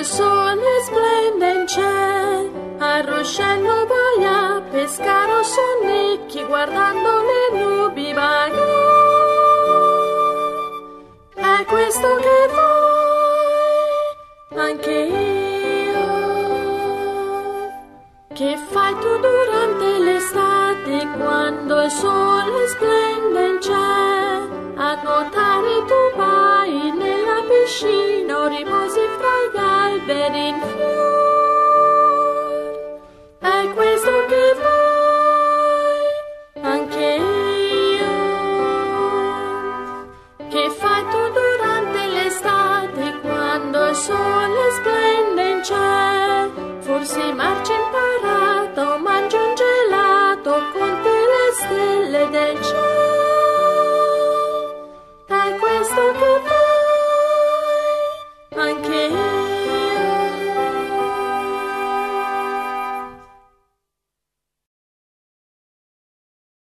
sole splende in cielo, al ruscello vai a pescare o sonnecchi guardando le nubi vagare. È questo che vuoi anche io, che fai tu durante l'estate quando il sole splende in cielo? A nuotare tu vai nella piscina o riposi fra gli alberi in fiore.